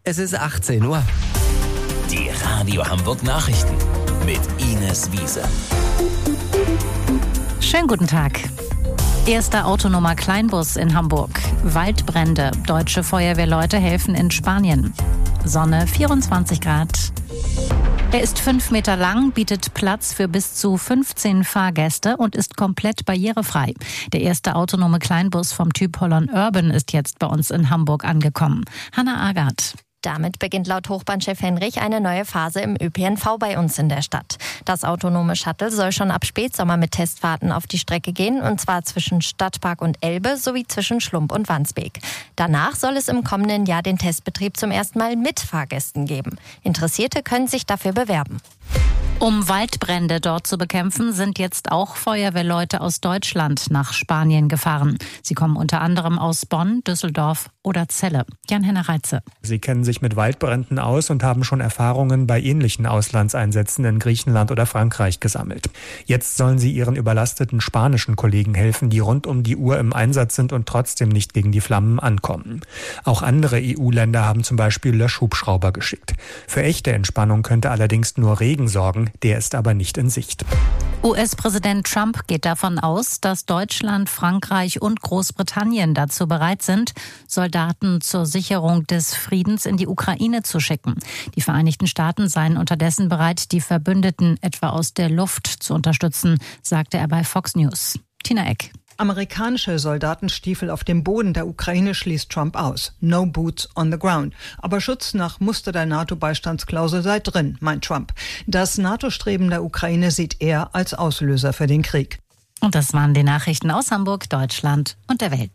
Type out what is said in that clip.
Es ist 18 Uhr. Die Radio Hamburg Nachrichten mit Ines Wiese. Schönen guten Tag. Erster autonomer Kleinbus in Hamburg. Waldbrände. Deutsche Feuerwehrleute helfen in Spanien. Sonne 24 Grad. Er ist 5 Meter lang, bietet Platz für bis zu 15 Fahrgäste und ist komplett barrierefrei. Der erste autonome Kleinbus vom Typ Holland Urban ist jetzt bei uns in Hamburg angekommen. Hanna Agard. Damit beginnt laut Hochbahnchef Henrich eine neue Phase im ÖPNV bei uns in der Stadt. Das autonome Shuttle soll schon ab Spätsommer mit Testfahrten auf die Strecke gehen, und zwar zwischen Stadtpark und Elbe sowie zwischen Schlump und Wandsbek. Danach soll es im kommenden Jahr den Testbetrieb zum ersten Mal mit Fahrgästen geben. Interessierte können sich dafür bewerben. Um Waldbrände dort zu bekämpfen, sind jetzt auch Feuerwehrleute aus Deutschland nach Spanien gefahren. Sie kommen unter anderem aus Bonn, Düsseldorf oder Celle. Jan-Henner Reitze. Sie kennen sich mit Waldbränden aus und haben schon Erfahrungen bei ähnlichen Auslandseinsätzen in Griechenland oder Frankreich gesammelt. Jetzt sollen sie ihren überlasteten spanischen Kollegen helfen, die rund um die Uhr im Einsatz sind und trotzdem nicht gegen die Flammen ankommen. Auch andere EU-Länder haben zum Beispiel Löschhubschrauber geschickt. Für echte Entspannung könnte allerdings nur Regen sorgen. Der ist aber nicht in Sicht. US-Präsident Trump geht davon aus, dass Deutschland, Frankreich und Großbritannien dazu bereit sind, Soldaten zur Sicherung des Friedens in die Ukraine zu schicken. Die Vereinigten Staaten seien unterdessen bereit, die Verbündeten etwa aus der Luft zu unterstützen, sagte er bei Fox News. Tina Eck. Amerikanische Soldatenstiefel auf dem Boden der Ukraine schließt Trump aus. No boots on the ground. Aber Schutz nach Muster der NATO-Beistandsklausel sei drin, meint Trump. Das NATO-Streben der Ukraine sieht er als Auslöser für den Krieg. Und das waren die Nachrichten aus Hamburg, Deutschland und der Welt.